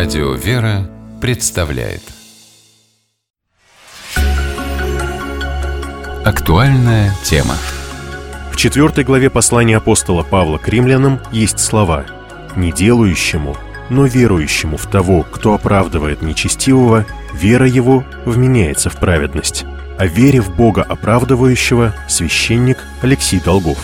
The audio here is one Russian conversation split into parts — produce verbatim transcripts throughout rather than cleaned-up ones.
Радио «Вера» представляет актуальная тема. В четвертой главе послания апостола Павла к римлянам есть слова: «Не делающему, но верующему в того, кто оправдывает нечестивого, вера его вменяется в праведность». О вере в Бога оправдывающего священник Алексей Долгов.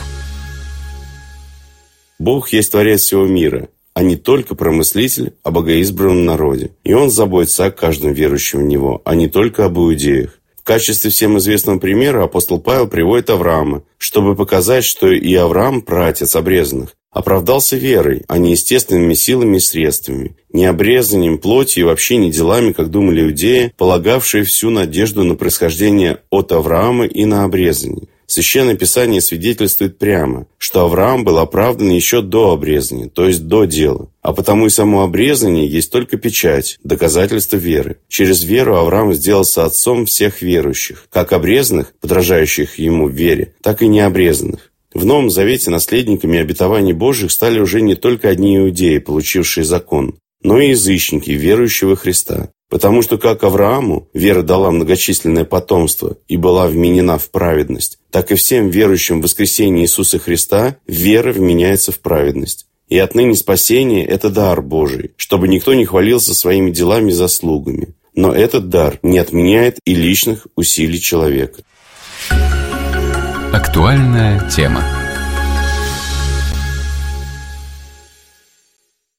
Бог есть Творец всего мира, а не только промыслитель о богоизбранном народе. И Он заботится о каждом верующем в Него, а не только об иудеях. В качестве всем известного примера апостол Павел приводит Авраама, чтобы показать, что и Авраам, праотец обрезанных, оправдался верой, а не естественными силами и средствами, не обрезанием плоти и вообще не делами, как думали иудеи, полагавшие всю надежду на происхождение от Авраама и на обрезание. Священное Писание свидетельствует прямо, что Авраам был оправдан еще до обрезания, то есть до дела. А потому и само обрезание есть только печать, доказательство веры. Через веру Авраам сделался отцом всех верующих, как обрезанных, подражающих ему в вере, так и необрезанных. В Новом Завете наследниками обетований Божьих стали уже не только одни иудеи, получившие закон, но и язычники, верующие во Христа. Потому что как Аврааму вера дала многочисленное потомство и была вменена в праведность, так и всем верующим в воскресение Иисуса Христа вера вменяется в праведность. И отныне спасение – это дар Божий, чтобы никто не хвалился своими делами и заслугами. Но этот дар не отменяет и личных усилий человека. Актуальная тема.